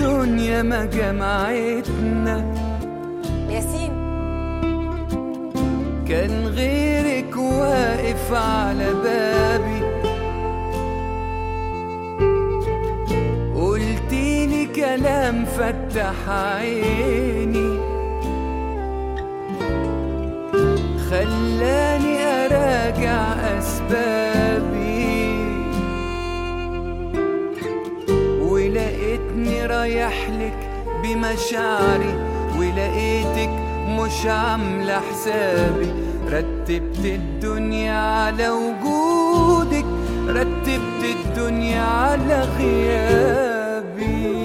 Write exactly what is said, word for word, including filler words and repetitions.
الدنيا ما جمعتنا. ياسين كان غيرك واقف على بابي، قلتيلي كلام فتح عيني، خلاني أراجع أسبابي، ولقيتني رايحلك بمشاعري، ولقيتك مش عاملة حسابي. رتبت الدنيا على وجودك، رتبت الدنيا على غيابي.